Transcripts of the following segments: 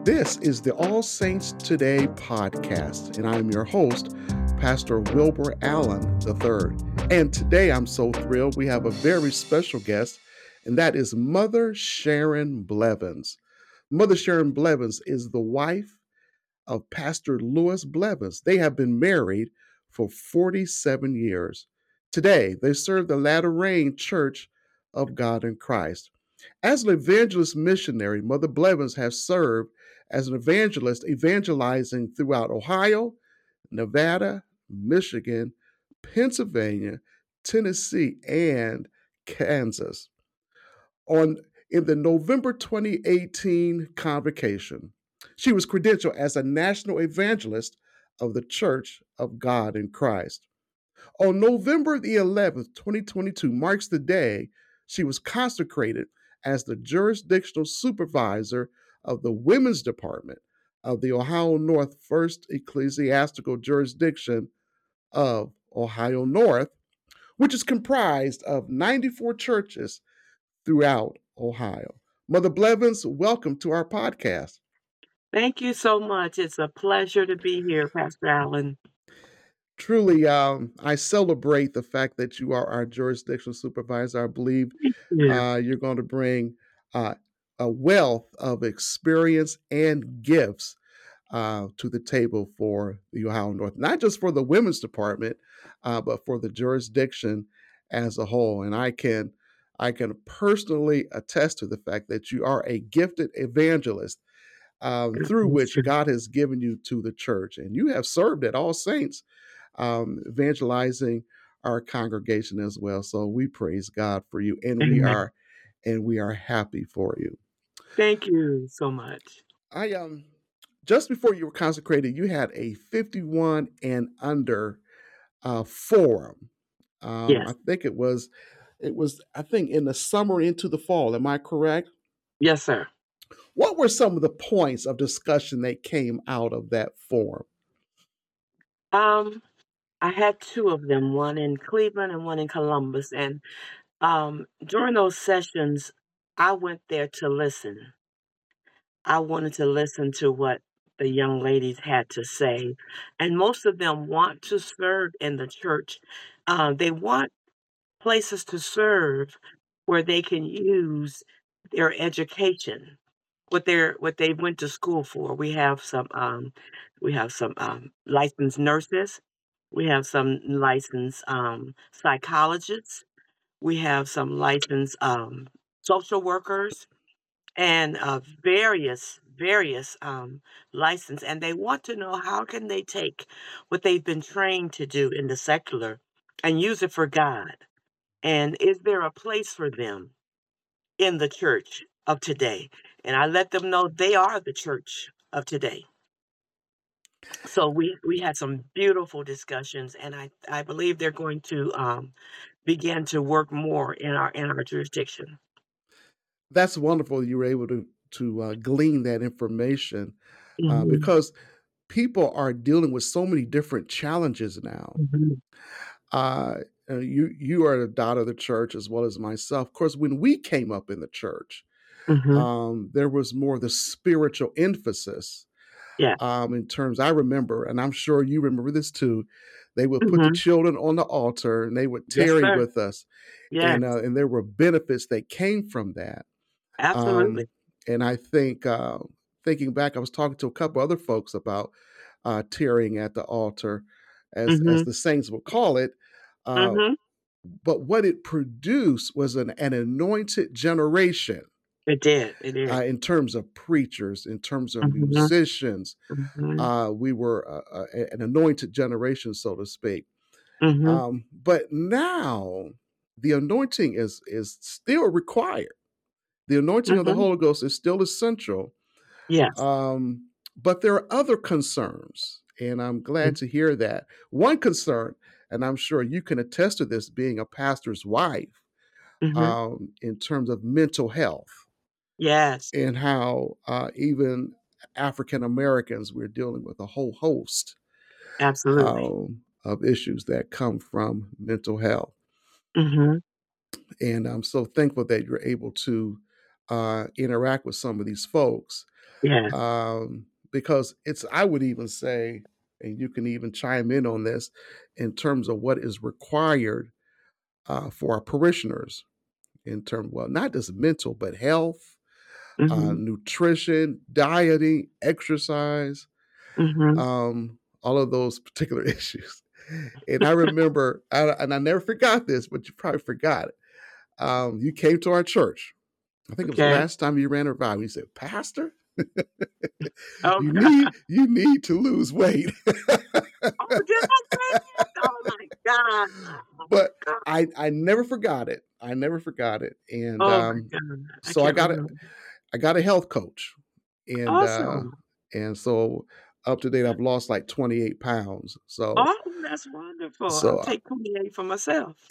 This is the All Saints Today podcast, and I'm your host, Pastor Wilbur Allen III. And today I'm so thrilled we have a very special guest, and that is Mother Sharon Blevins. Mother Sharon Blevins is the wife of Pastor Louis Blevins. They have been married for 47 years. Today, they serve the Latter Rain Church of God in Christ. As an evangelist missionary, Mother Blevins has served as an evangelist, evangelizing throughout Ohio, Nevada, Michigan, Pennsylvania, Tennessee, and Kansas. On in the November 2018 convocation, she was credentialed as a national evangelist of the Church of God in Christ. On November the 11th, 2022 marks the day she was consecrated as the jurisdictional supervisor of the women's department of the Ohio North First Ecclesiastical Jurisdiction of Ohio North, which is comprised of 94 churches throughout Ohio. Mother Blevins, welcome to our podcast. Thank you so much. It's a pleasure to be here, Pastor Allen. Truly, I celebrate the fact that you are our jurisdictional supervisor. I believe Thank you. you're going to bring uh, a wealth of experience and gifts to the table for the Ohio North, not just for the women's department, but for the jurisdiction as a whole. And I can personally attest to the fact that you are a gifted evangelist through which God has given you to the church, and you have served at All Saints, evangelizing our congregation as well. So we praise God for you, and Amen. we are happy for you. Thank you so much. I just before you were consecrated, you had a 51 and under forum. I Yes. think I think in the summer into the fall. Am I correct? Yes, sir. What were some of the points of discussion that came out of that forum? Um, I had two of them, one in Cleveland and one in Columbus. And during those sessions, I went there to listen. I wanted to listen to what the young ladies had to say. And most of them want to serve in the church. They want places to serve where they can use their education, what they went to school for. We have some licensed nurses, we have some licensed psychologists, we have some licensed social workers, and various license, and they want to know how can they take what they've been trained to do in the secular and use it for God, and is there a place for them in the church of today? And I let them know they are the church of today. So we had some beautiful discussions, and I believe they're going to begin to work more in our jurisdiction. That's wonderful. You were able to glean that information Hmm. because people are dealing with so many different challenges now. Hmm. Uh, you are a daughter of the church as well as myself. Of course, when we came up in the church, Hmm. there was more the spiritual emphasis Yeah. in terms. I remember, and I'm sure you remember this too. They would put the Hmm. children on the altar, and they would Yes, tarry sir. with us, Yes. and there were benefits that came from that. Absolutely. Um, and I think, thinking back, I was talking to a couple other folks about tearing at the altar, as Hmm. the saints will call it. Uh, Hmm. but what it produced was an anointed generation It did. It did. in terms of preachers, in terms of Hmm. musicians. Hmm. We were an anointed generation, so to speak. Hmm. But now the anointing is still required. The anointing of the Hmm. Holy Ghost is still essential. Yes. But there are other concerns, and I'm glad to hear that. One concern, and I'm sure you can attest to this being a pastor's wife, Hmm. in terms of mental health Yes. and how even African Americans, we're dealing with a whole host Absolutely. of issues that come from mental health. Hmm. And I'm so thankful that you're able to interact with some of these folks. Yes. Because it's, I would even say, and you can even chime in on this, in terms of what is required for our parishioners in terms, well, not just mental, but health, Mhm. nutrition, dieting, exercise, Mhm. all of those particular issues. And I remember, and I never forgot this, but you probably forgot it. You came to our church. I think it was the Okay. last time you ran a revival. You said, "Pastor, Oh, you need to lose weight." oh, did I say that? Oh my God. Oh my But God. I never forgot it. I never forgot it, and Oh my God. I so can't remember. I got a health coach, and Awesome. so up to date, I've lost like 28 pounds. Oh, that's wonderful. I'll So take 28 for myself.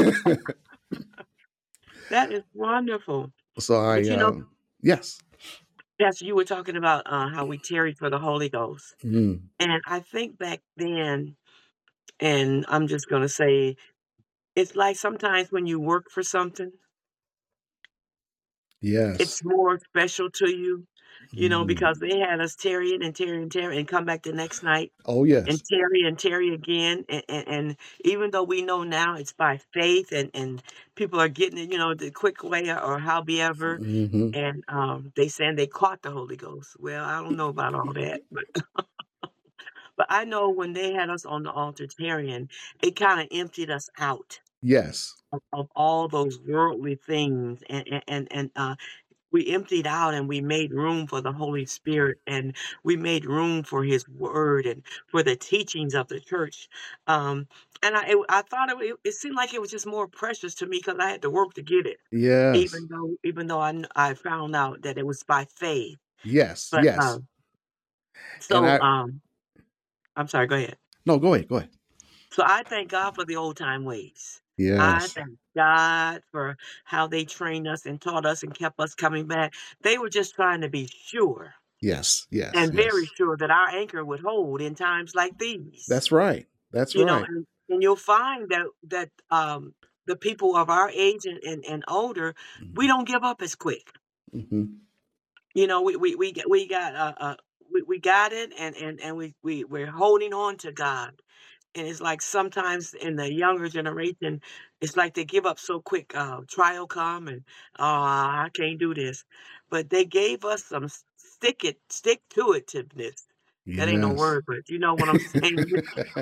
That is wonderful. so I But, you know, yes. yes, you were talking about, how we tarried for the Holy Ghost, Mm, and I think back then, and I'm just gonna say, it's like sometimes when you work for something, yes. it's more special to you, Mm. because they had us tarrying and tarrying and tarrying and come back the next night Oh yes. and tarry again, and even though we know now it's by faith and people are getting it, the quick way or however, Hmm. and, they saying they caught the Holy Ghost. Well, I don't know about all that, but I know when they had us on the altar tarrying, it kinda emptied us out Yes. of all those worldly things, and we emptied out and we made room for the Holy Spirit and we made room for His Word and for the teachings of the church. Um, and I thought it seemed like it was just more precious to me because I had to work to get it, Yes. even though I found out that it was by faith. Yes. But Yes. And so I'm sorry. Go ahead. no, go ahead. Go ahead. So I thank God for the old time ways. I Yes. thank God for how they trained us and taught us and kept us coming back. They were just trying to be sure Yes. Yes. and very Yes. sure that our anchor would hold in times like these. That's right. That's right. And you'll find that the people of our age and older, we Mhm. don't give up as quick. Mhm. We got it, and we're holding on to God. And it's like sometimes in the younger generation, it's like they give up so quick. Trial come and I can't do this, but they gave us some stick to itiveness. That ain't no Yes. word, but you know what I'm saying.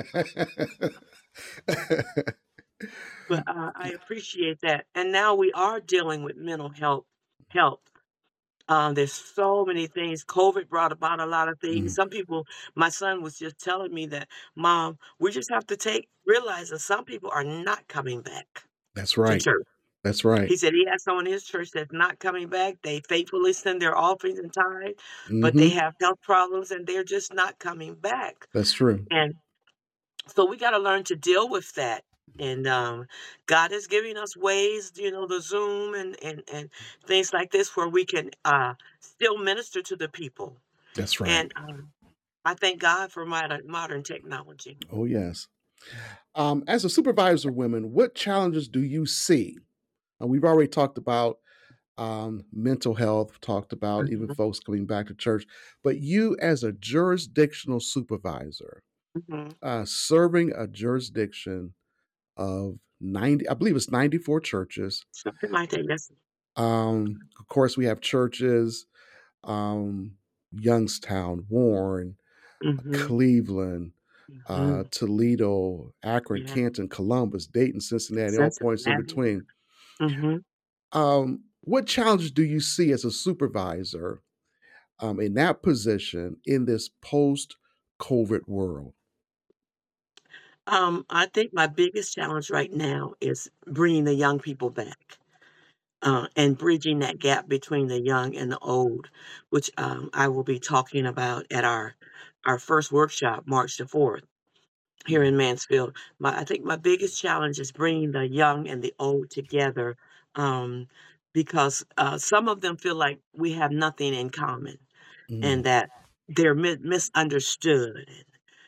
But I appreciate that. And now we are dealing with mental health. There's so many things. COVID brought about a lot of things. Mm, Some people, my son was just telling me that, Mom, we just have to realize that some people are not coming back that's to right. church. That's right. He said he has someone in his church that's not coming back. They faithfully send their offerings and tithes, but they Mhm. have health problems and they're just not coming back. That's true. And so we got to learn to deal with that. And God is giving us ways, the Zoom and things like this where we can still minister to the people. That's right. And I thank God for modern technology. Oh, yes. As a supervisor, women, what challenges do you see? We've already talked about mental health, talked about even Mhm, folks coming back to church, but you as a jurisdictional supervisor, mhm. serving a jurisdiction of 90, I believe it's 94 churches. Something like that. Yes. Of course, we have churches, um, Youngstown, Warren, Hmm. Cleveland, Hmm. Toledo, Akron, Yeah. Canton, Columbus, Dayton, Cincinnati, all points in Cincinnati. between. Hmm. What challenges do you see as a supervisor in that position in this post COVID world? I think my biggest challenge right now is bringing the young people back. And bridging that gap between the young and the old, which I will be talking about at our first workshop, March the 4th, here Mhm. in Mansfield. I think my biggest challenge is bringing the young and the old together, um, because some of them feel like we have nothing in common and Mm, that they're misunderstood.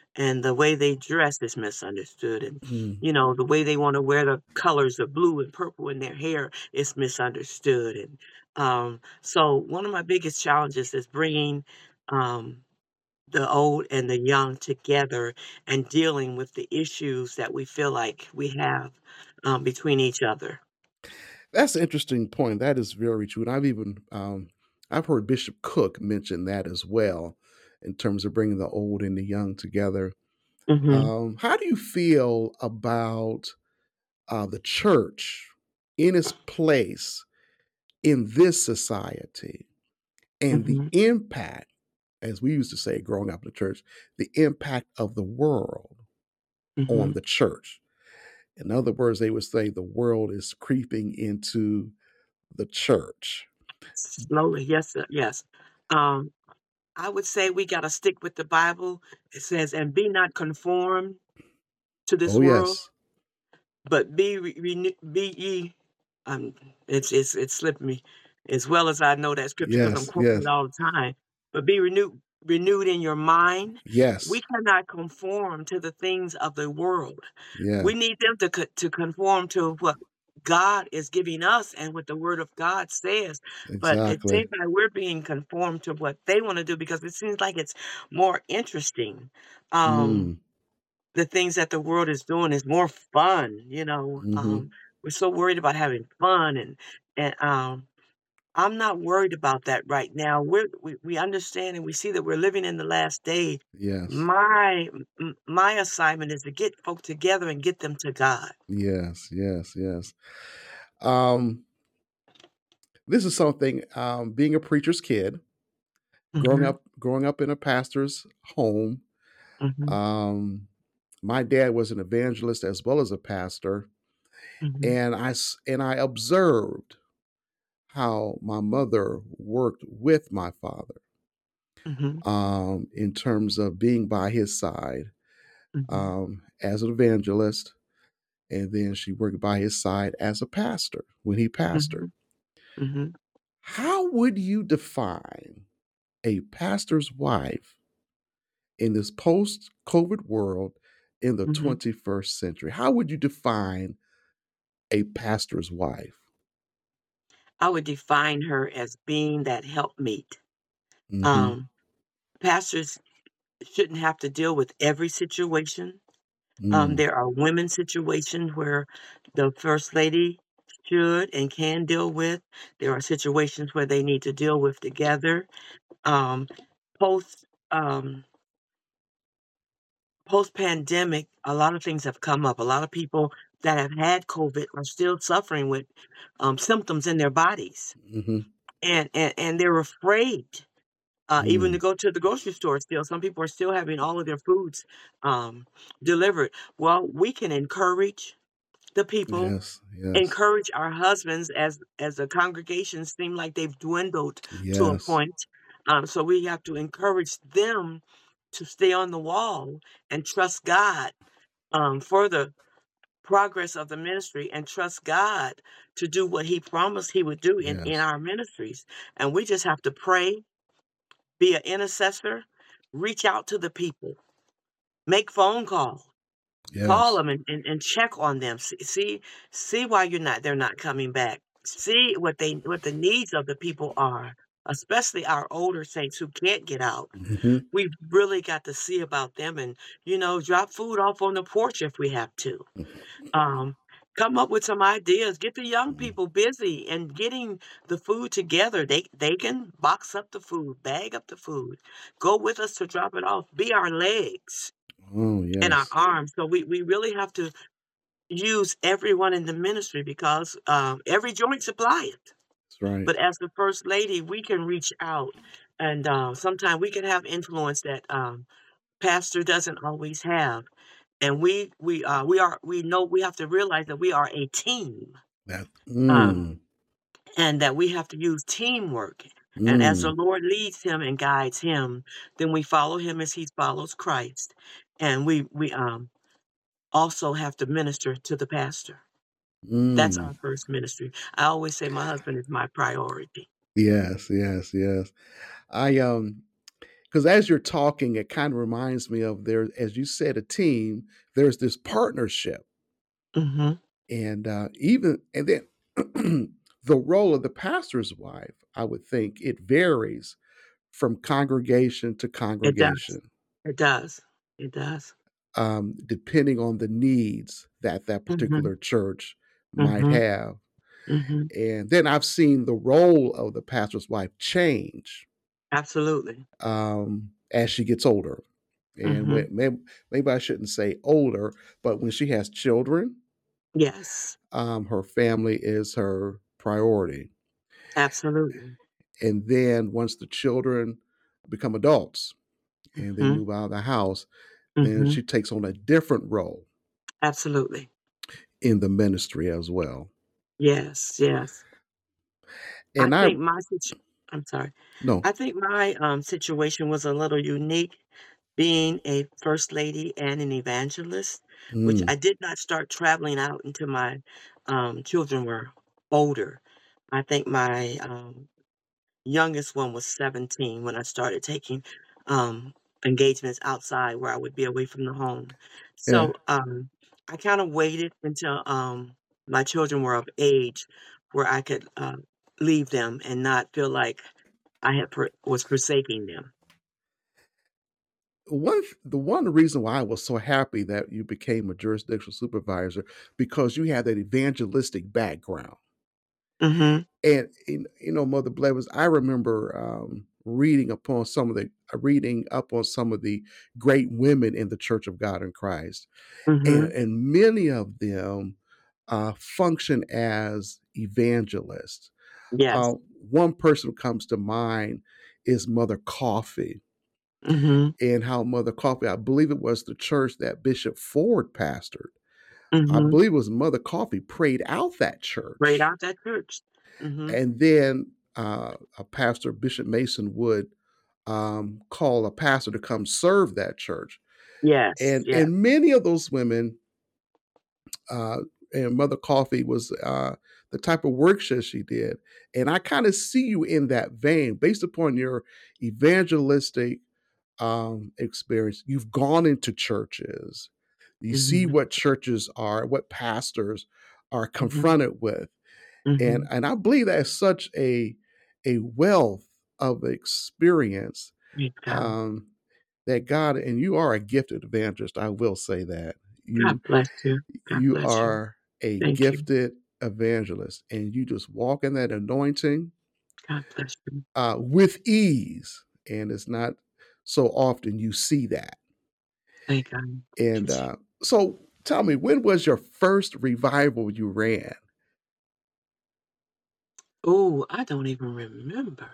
and the way they dress is misunderstood, and Mm. the way they want to wear the colors of blue and purple in their hair is misunderstood. And so one of my biggest challenges is bringing um, the old and the young together and dealing with the issues that we feel like we have between each other. That's an interesting point. That is very true. And I've heard Bishop Cook mention that as well, in terms of bringing the old and the young together. Hmm. How do you feel about the church in its place in this society and the Hmm. impact, as we used to say growing up in the church, the impact of the world on Hmm. the church? In other words, they would say the world is creeping into the church. Slowly, yes, sir, yes. Um, I would say we got to stick with the Bible. It says, "And be not conformed to this Oh, world, yes. but be ye." Um, it's slipped me, as well as I know that scripture because I'm Yes, quoting yes, it all the time. But be renewed in your mind. We yes, cannot conform to the things of the world. yeah, We need them to conform to what God is giving us and what the Word of God says. But it exactly. seems like we're being conformed to what they want to do because it seems like it's more interesting. Um, Mm, the things that the world is doing is more fun. mhm. We're so worried about having fun, and I'm not worried about that right now. We understand and we see that we're living in the last day. Yes, My assignment is to get folk together and get them to God. yes, yes, yes. Um, this is something, being a preacher's kid, Mhm, growing up in a pastor's home, mhm, um, my dad was an evangelist as well as a pastor, mhm, and I observed how my mother worked with my father, mhm, in terms of being by his side, mhm, as an evangelist, and then she worked by his side as a pastor when he pastored. mhm, mhm, How would you define a pastor's wife in this post COVID world in the mhm. 21st century? How would you define a pastor's wife? I would define her as being that helpmeet. Hmm. Um, Pastors shouldn't have to deal with every situation. Mm. There are women situations where the first lady should and can deal with. There are situations where they need to deal with together. Um, post um, Post pandemic, a lot of things have come up. A lot of people that have had COVID are still suffering with symptoms in their bodies, Hmm. and they're afraid. Even to Mm. go to the grocery store still, some people are still having all of their foods delivered. Well, we can encourage the people, Yes, yes, encourage our husbands as the congregations seem like they've dwindled to a yes, point. So we have to encourage them to stay on the wall and trust God for the progress of the ministry and trust God to do what He promised He would do in yes, our ministries. And we just have to pray, be an intercessor, reach out to the people, make phone calls. Call yes. them and check on them. See why they're not coming back. See what the needs of the people are, especially our older saints who can't get out. Hmm. We've really got to see about them and, drop food off on the porch if we have to. Um, Come up with some ideas. Get the young people busy and getting the food together. They can box up the food, bag up the food, go with us to drop it off, be our legs Oh, and our yes, arms. So we really have to use everyone in the ministry because every joint supplieth. that's right. But as the first lady, we can reach out, and sometimes we can have influence that pastor doesn't always have. And we know we have to realize that we are a team, That. um, Mm, and that we have to use teamwork. And as the mm, Lord leads him and guides him, then we follow him as he follows Christ, and we also have to minister to the pastor. That's mm. our first ministry. I always say my husband is my priority. Yes, yes, yes. I Because as you're talking, it kind of reminds me of there, as you said, a team. There's this partnership, Mhm. and then the role of the pastor's wife. I would think it varies from congregation to It does. congregation, It does. It does. depending on the needs that that Mhm. particular church might Mhm. have. Mhm. And then I've seen the role of the pastor's wife change Absolutely. as she gets older. And Mhm. maybe I shouldn't say older, but when she has children, Yes. her family is her priority. Absolutely. And then once the children become adults and they Mhm. move out of the house, then Mhm. she takes on a different role Absolutely. in the ministry as well. Yes, yes. I And I think my situ I'm sorry. no, I think my, situation was a little unique being a first lady and an evangelist, which mm, I did not start traveling out until my, children were older. I think my, youngest one was 17 when I started taking, engagements outside where I would be away from the home. yeah. So, I kinda waited until, my children were of age where I could, leave them and not feel like I had was forsaking them. The one reason why I was so happy that you became a jurisdictional supervisor because you had that evangelistic background. Mhm, And Mother Blevins, I remember reading up on some of the great women in the Church of God in Christ, mhm. and many of them function as evangelists. Uh, Yes. One person who comes to mind is Mother Coffee, Mhm, and how Mother Coffee, I believe it was the church that Bishop Ford pastored. I mhm. believe it was Mother Coffee prayed out that Right church. out that church. Mhm. And then a pastor, Bishop Mason, would call a pastor to come serve that church. Yes, yes. And many of those women, uh, and Mother Coffee was the type of work that she did. And I kind of see you in that vein based upon your evangelistic experience. You've gone into churches, you see Mhm, what churches are, what pastors are mhm, confronted with, and mhm. I believe that is such a wealth of experience, Praise God. um, that God, and you are a gifted evangelist. I will say that God bless you. God you bless you. are a Thank you. gifted evangelist, and you just walk in that anointing God bless you. with ease, and it's not so often you see that. Thank God. Thank you, And Je so, tell me, when was your first revival you ran? Ooh, I don't even remember.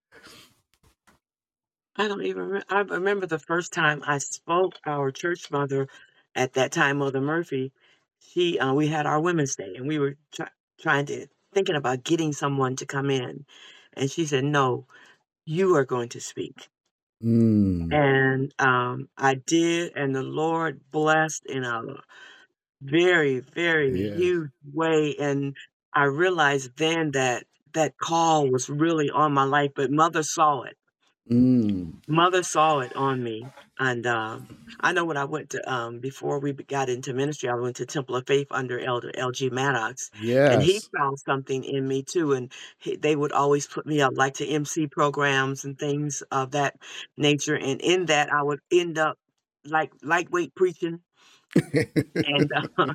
I remember the first time I spoke, our church mother at that time, Mother Murphy, we had our Women's Day, and we were trying to thinking about getting someone to come in, and she said, "No, you are going to speak." Mm, And, I did, and the Lord blessed in a very, very yes. huge way, and I realized then that that call was really on my life, but Mother saw it. Mm, Mother saw it on me, and, I know when I went to, before we got into ministry, I went to Temple of Faith under Elder L.G. Maddox, and he yes. found something in me too, and they would always put me up, like, to MC programs and things of that nature, and in that, I would end up, like, lightweight preaching, and,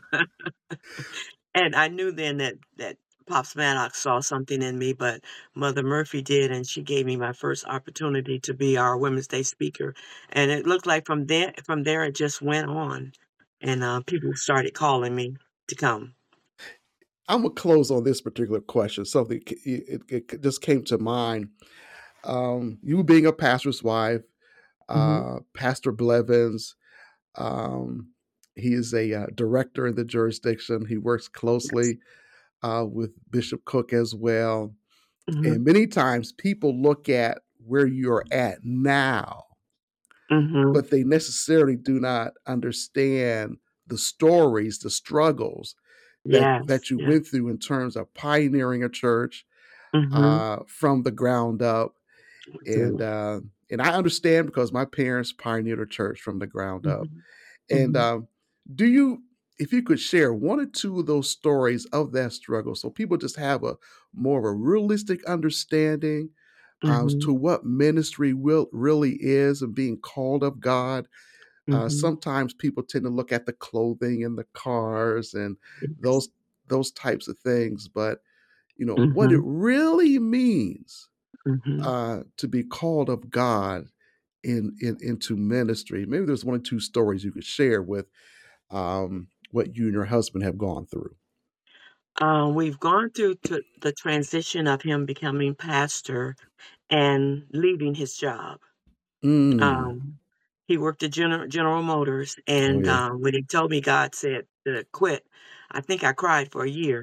and I knew then that Pops Maddox saw something in me, but Mother Murphy did, and she gave me my first opportunity to be our Women's Day speaker. And it looked like from there it just went on, and people started calling me to come. I'm gonna close on this particular question. Something it just came to mind. You being a pastor's wife, Hmm. Pastor Blevins, um, he is a director in the jurisdiction. He works Yes. closely with Bishop Cook as well. Hmm. And many times people look at where you're at now, Hmm. but they necessarily do not understand the stories, the struggles Yes. that you Yes. went through in terms of pioneering a church Hmm. from the ground up, and I understand because my parents pioneered a church from the ground up. Mhm. And Mhm. do you, if you could share one or two of those stories of that struggle, so people just have a more of a realistic understanding Mhm. to what ministry will really is and being called of God. Mhm. Sometimes people tend to look at the clothing and the cars and Yes. those those types of things, but what it Mhm. really means Mhm. to be called of God into ministry. Maybe there's one or two stories you could share with what you and your husband have gone through. We've gone through to the transition of him becoming pastor and leaving his job. Mm. Um, he worked at General Motors, Oh and yeah. when he told me God said to quit, I think I cried for a year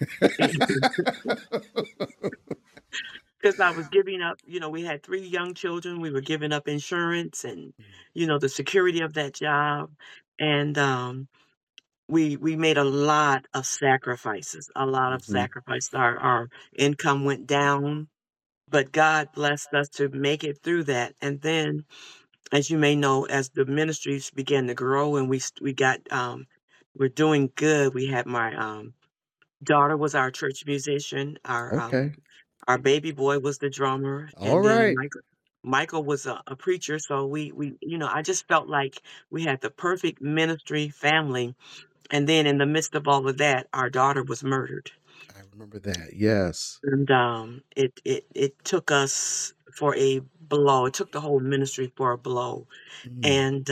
because I was giving up. We had 3 young children. We were giving up insurance and the security of that job, and we made a lot of sacrifices. A lot of Mhm. sacrifices. Our income went down, but God blessed us to make it through that. And then, as you may know, as the ministries began to grow and we got we're doing good. We had my daughter was our church musician. Okay. Our baby boy was the drummer, All and then right. Michael was a preacher. So we I just felt like we had the perfect ministry family. And then in the midst of all of that, our daughter was murdered. I remember that. Yes. And it took us for a blow. It took the whole ministry for a blow. Mm. And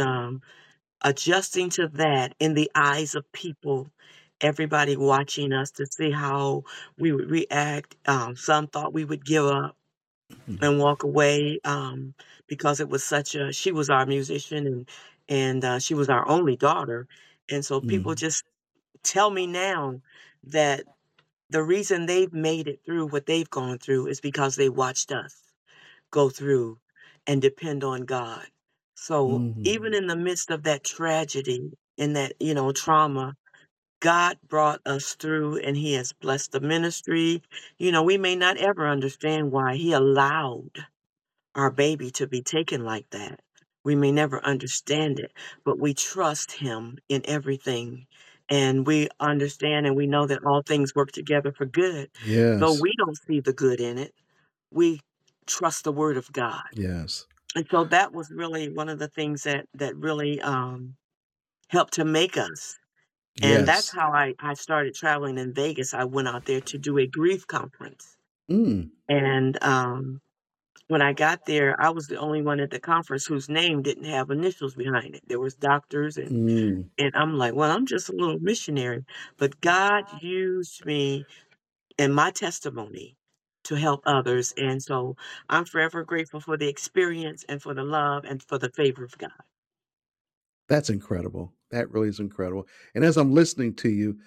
adjusting to that in the eyes of people, everybody watching us to see how we would react. Some thought we would give up Mhm. and walk away, because it was she was our musician, and she was our only daughter. And so people Mm. just tell me now that the reason they've made it through what they've gone through is because they watched us go through and depend on God. So Mhm. even in the midst of that tragedy and that, trauma, God brought us through and He has blessed the ministry. We may not ever understand why He allowed our baby to be taken like that. We may never understand it, but we trust Him in everything. And we understand and we know that all things work together for good. Though Yes. we don't see the good in it, we trust the word of God. Yes. And so that was really one of the things that really helped to make us. And that's Yes. how I started traveling in Vegas. I went out there to do a grief conference. Mm. And when I got there, I was the only one at the conference whose name didn't have initials behind it. There was doctors Mm. and I'm like, well, I'm just a little missionary. But God used me and my testimony to help others. And so I'm forever grateful for the experience and for the love and for the favor of God. That's incredible. That really is incredible. And as I'm listening to you,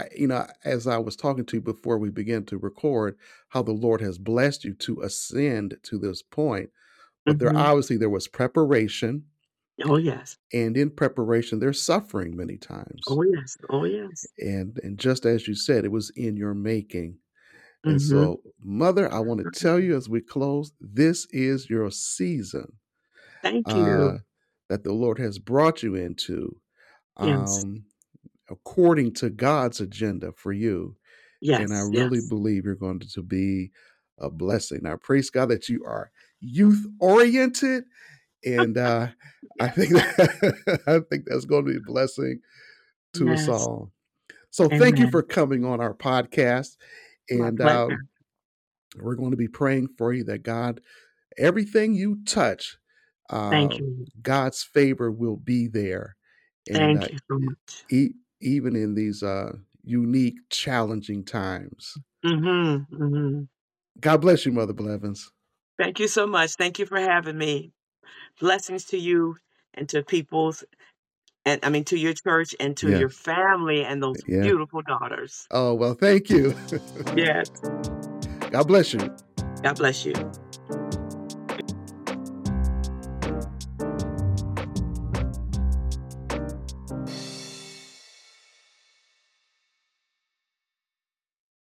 as I was talking to you before we began to record, how the Lord has blessed you to ascend to this point. But Hmm. there was preparation, Oh, yes. and in preparation, there's suffering many times. Oh, yes. Oh, yes. And just as you said, it was in your making. And Hmm. so, Mother, I want to tell you as we close, this is your season Thank uh, you. that the Lord has brought you into. Yes. Um, According to God's agenda for you. And I Yes. really Yes. believe you're going to be a blessing. I praise God that you are youth oriented. And I think Yes. I think that's going to be a blessing to us Yes. all. So thank you for Amen. coming on our podcast. My And pleasure. we're going to be praying for you that God, everything you touch, uh, Thank you. God's favor will be there. And Thank you so much. even in these unique, challenging times. Hmm. Hmm. God bless you, Mother Blevins. Thank you so much. Thank you for having me. Blessings to you and to people's, and I mean, to your church and to Yeah, your family and those yeah. beautiful daughters. Oh, well, thank you. Yes. God bless you. God bless you.